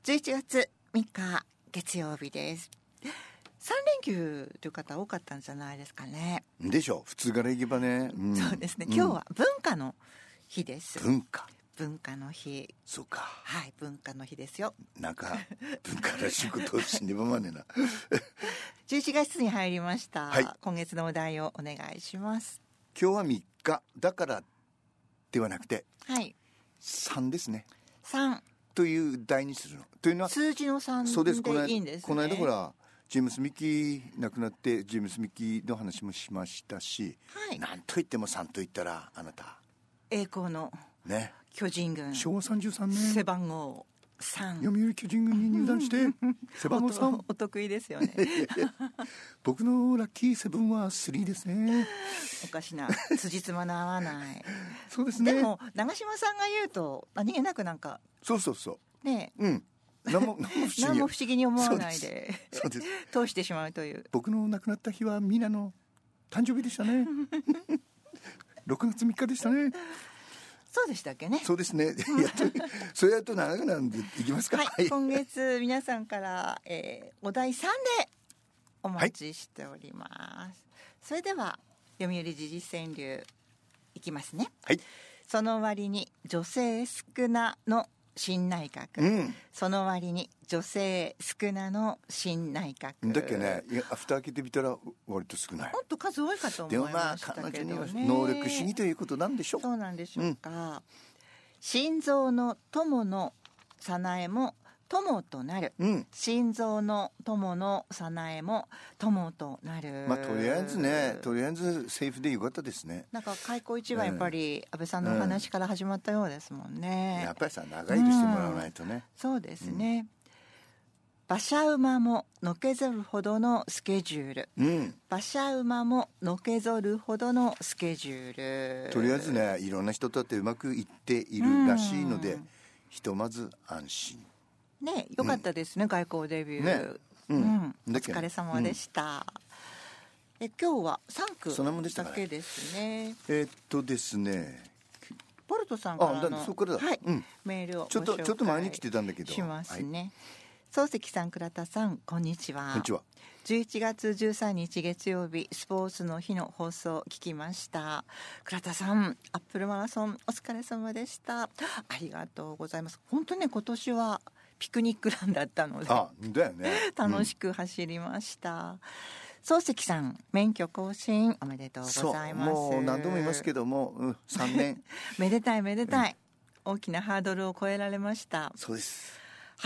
11月3日月曜日です。3連休という方多かったんじゃないですかね。 でしょ、普通から行けばね、 そうですね。今日は文化の日です。 文化の日。 そうか。 はい、文化の日ですよ。 なんか文化らしいことをしねばまねな 11月に入りました、 はい、 今月のお題をお願いします。 今日は3日だからではなくて、 はい、 3ですね。 3 という題にするのというのは数字の3でいいんですね。 この間ほらジェームス・ミッキー亡くなってジェームス・ミッキーの話もしましたし、 はい、 なんといっても3と言ったらあなた栄光のね、 巨人軍昭和33年背番号3、 読売巨人軍に入団して背番号3 お得意ですよね僕のラッキーセブンは3ですね。 おかしな辻褄の合わないそうですね。 でも長嶋さんが言うと何気なくなんかそうね、 何も不思議に思わないでそうです通してしまうという。 僕の亡くなった日はみんなの誕生日でしたね6月3日でしたね。 そうでしたっけね。 そうですねそれやると長くなんでいきますか。 はい、今月皆さんから、お題3でお待ちしております、はい、それでは読売時事川柳いきますね。 はい。 その割に女性少なの新内閣、その割に女性少なの新内閣だっけね。蓋開けてみたら割と少ない。 もっと数多いかと思いましたけどね。 でも彼女には能力主義ということなんでしょう。 そうなんでしょうか、心臓の友の早苗も友となる、心臓の友の早苗も友となる。 とりあえずセーフでよかったですね。 なんか開口一番やっぱり安倍さんのお話から始まったようですもんね、 やっぱりさ長生きしてもらわないとね、 そうですね、馬車馬ものけぞるほどのスケジュール、馬車馬ものけぞるほどのスケジュール。 とりあえずね、いろんな人とってうまくいっているらしいので、ひとまず安心ね。よかったですね、外交デビュー、お疲れ様でした、今日は3区だけですね。 ですね、 ボルトさんからのメールをご紹介ちょっと前に来てたんだけどしますね。漱石さん、倉田さん、こんにちは。 こんにちは。 11月13日月曜日、スポーツの日の放送を聞きました。倉田さん、アップルマラソンお疲れ様でした。ありがとうございます。本当ね、今年はピクニックランだったので、 だよね、 楽しく走りました。漱石さん、免許更新おめでとうございます。 もう何度も言いますけども、3年めでたいめでたい、大きなハードルを超えられました。 そうです。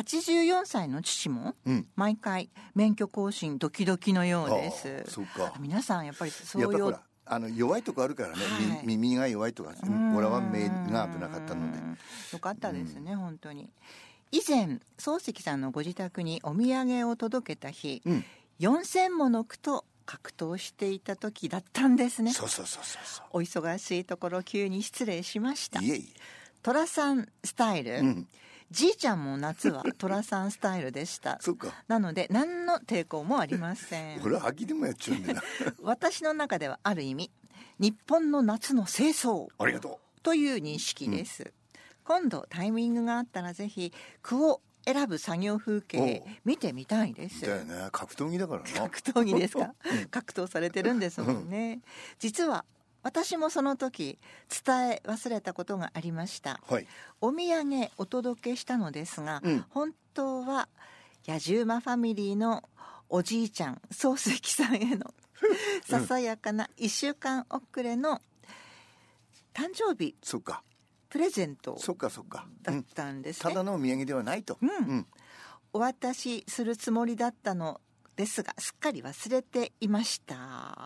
84歳の父も、毎回免許更新ドキドキのようです。 そうか。 皆さんやっぱりそういう、 やっぱ弱いとこあるからね、耳が弱いとか、俺は目が危なかったのでよかったですね、本当に。以前漱石さんのご自宅にお土産を届けた日、4000もの句と格闘していた時だったんですね。 そうお忙しいところ急に失礼しました。 いえ寅さんスタイル、じいちゃんも夏は寅さんスタイルでしたそうか。 なので何の抵抗もありません。 これは秋でもやっちゃうんだな私の中ではある意味日本の夏の清掃ありがとうという認識です、今度タイミングがあったらぜひ句を選ぶ作業風景見てみたいです。 だよね、格闘技だからな。 格闘技ですか格闘されてるんですもんね、実は私もその時伝え忘れたことがありました、お土産お届けしたのですが、本当は野じ馬ファミリーのおじいちゃん漱石さんへのささやかな1週間遅れの誕生日プレゼントだったんですね、 ただのお土産ではないと、 お渡しするつもりだったのですがすっかり忘れていました、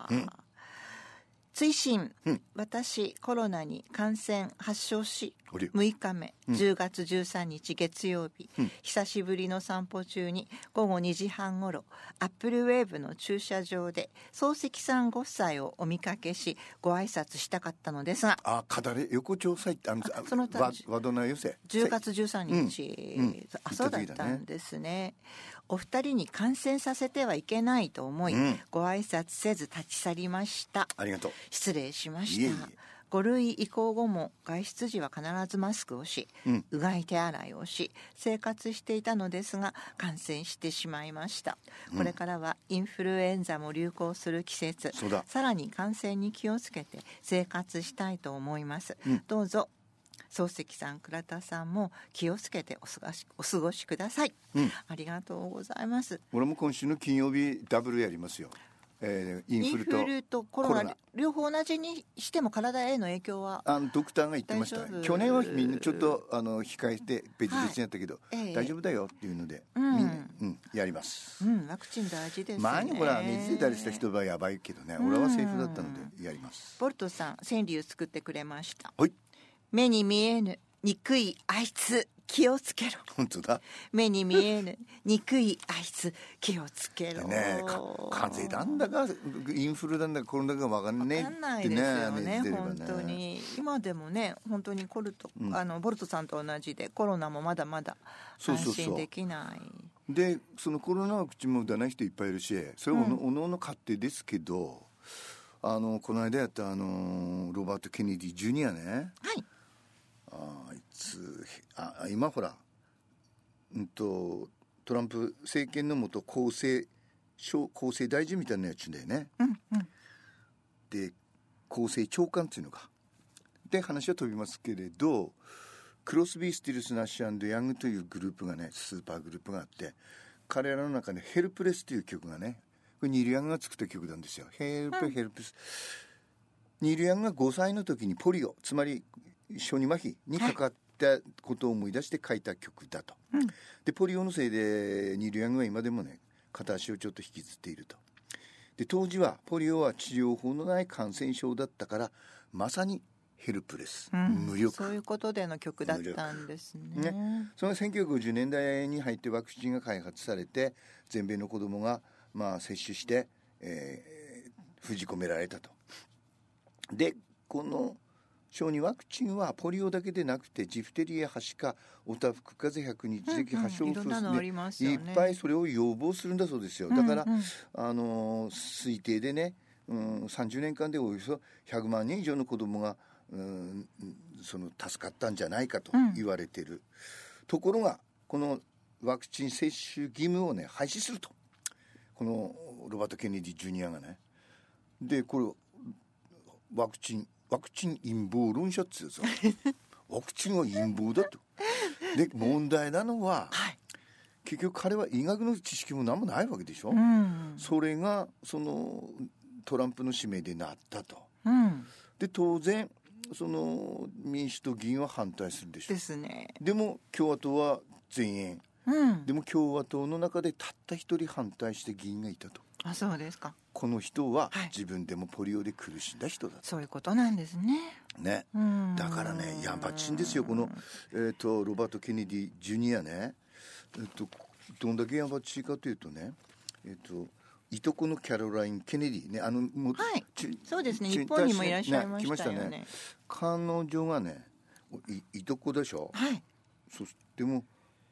追伸、私コロナに感染発症し6日目、10月13日月曜日、久しぶりの散歩中に午後2時半ごろアップルウェーブの駐車場で漱石さんご夫妻をお見かけしご挨拶したかったのですが、 かだれ横丁祭ってその和どな寄せ 10月13日、そうだったんですね。お二人に感染させてはいけないと思い、ご挨拶せず立ち去りました。 ありがとう。 失礼しました。 5類移行後も外出時は必ずマスクをし、うがい手洗いをし生活していたのですが感染してしまいました。これからはインフルエンザも流行する季節、さらに感染に気をつけて生活したいと思います。どうぞ漱石さん、倉田さんも気をつけてお過ごしください。ありがとうございます。 俺も今週の金曜日ダブルやりますよ。インフルとコロナ両方同じにしても体への影響はドクターが言ってました。去年はみんなちょっと控えて別々にやったけど、大丈夫だよっていうので、やります、 ワクチン大事ですね。 前にほら熱出たりした人はやばいけどね、俺はセーフだったのでやります。 ボルトさん、川柳作ってくれました。 はい。 目に見えぬ憎いあいつ気をつけろ。 本当だ。 目に見えぬ憎いあいつ気をつけろね。風邪なんだかインフルなんだかコロナが分かんねえってね。 分かんないですよね、本当に。今でもね、本当にボルトさんと同じでコロナもまだまだ安心できない。 でそのコロナワクチンも打たない人いっぱいいるし、それはおのおの勝手ですけど、この間やったロバート・ケネディ・ジュニアね。 はい。 あいつ今ほら、トランプ政権の下厚生大臣みたいなやつだよね。で厚生長官っていうのがで話は飛びますけれど、クロスビー・スティルス・ナッシュ&ヤングというグループがね、スーパーグループがあって、彼らの中でヘルプレスという曲がね、これニール・ヤングが作った曲なんですよ。ヘルプス。ニール・ヤングが5歳の時にポリオ、つまり小児麻痺にかかったことを思い出して書いた曲だと、でポリオのせいでニール・ヤングは今でもね片足をちょっと引きずっていると。で当時はポリオは治療法のない感染症だったから、まさにヘルプレス、無力、 そういうことでの曲だったんですね。 その1950年代に入ってワクチンが開発されて、全米の子どもが接種して、封じ込められたと。でこの小児ワクチンはポリオだけでなくてジフテリア、はしか、おたふく風邪、百日咳、破傷風でいっぱいそれを予防するんだそうですよ。だから、推定でね、30年間でおよそ100万人以上の子どもが助かったんじゃないかと言われている、ところがこのワクチン接種義務をね廃止すると、このロバート・ケネディ・ジュニアがね。でこれワクチン陰謀論者って言うんですよ。ワクチンは陰謀だと。で問題なのは、結局彼は医学の知識も何もないわけでしょ、それがそのトランプの指名でなったと、で当然その民主党議員は反対するでしょですね。 でも共和党は全員、でも共和党の中でたった一人反対して議員がいたと。 あ、そうですか。 この人は自分でもポリオで苦しんだ人だと、 そういうことなんですね。 だからね、やばっちんですよこの、ロバート・ケネディ・ジュニアね。どんだけやばっちいかというとね、いとこのキャロライン・ケネディね、 そうですね、日本にもいらっしゃいましたよね。 彼女がね いとこでしょ。でも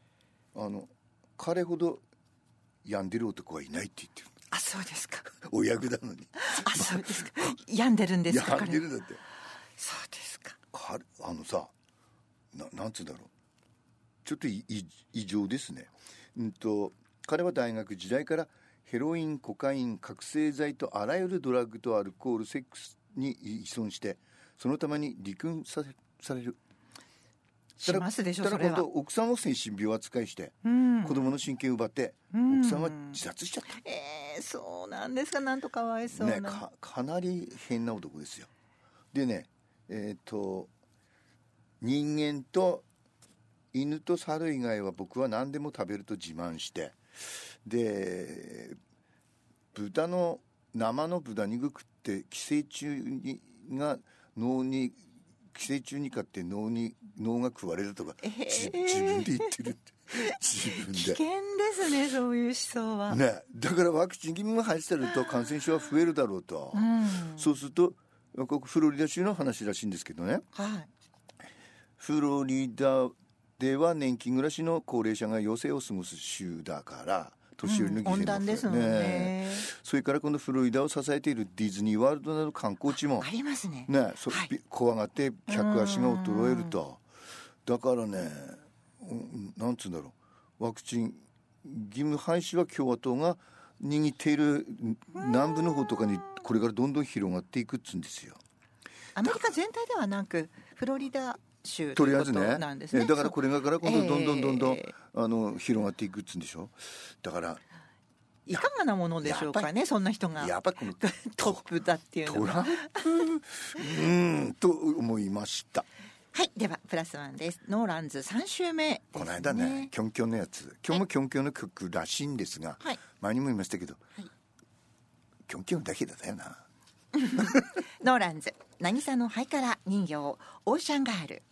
彼ほど病んでる男はいないって言ってる。 あ、そうですか。 お役なのに。 あ、そうですか。病んでるんですか。 病んでるんだって。 そうですか。 さ、なんつうんだろう、ちょっと異常ですね。彼は大学時代からヘロイン、コカイン、覚醒剤とあらゆるドラッグとアルコール、セックスに依存して、そのために離婚される。 しますでしょ。それは奥さんを精神病扱いして、子供の親権を奪って、奥さんは自殺しちゃった。 そうなんですか。なんとかわいそうな、 ね、かなり変な男ですよ。でね、人間と犬と猿以外は僕は何でも食べると自慢して、で生の豚肉食って寄生虫が脳に寄生虫にかって脳が食われるとか、自分で言ってるって。自分で危険ですね、そういう思想はね。だからワクチン義務が廃止されると感染症は増えるだろうと、そうするとフロリダ州の話らしいんですけどね、フロリダでは年金暮らしの高齢者が余生を過ごす州だから、 年寄りの犠牲も、 温暖ですもんね。 それからこのフロリダを支えているディズニーワールドなど観光地もありますね。 怖がって客足が衰えると。だからね、なんつうんだろう、ワクチン義務廃止は共和党が握っている南部の方とかにこれからどんどん広がっていくっつうんですよ。 アメリカ全体ではなくフロリダ州ということなんですね。 だからこれから今度どんどん広がっていくっつうんでしょ。だからいかがなものでしょうかね、そんな人がやっぱこのトップだっていうのは。 トランプと思いました。 はい、ではプラスワンです。ノーランズ3週目ですね。 この間ね、キョンキョンのやつ、今日もキョンキョンの曲らしいんですが、はい、前にも言いましたけど、はい、キョンキョンだけだよな。 ノーランズ渚のハイカラ人形オーシャンガール。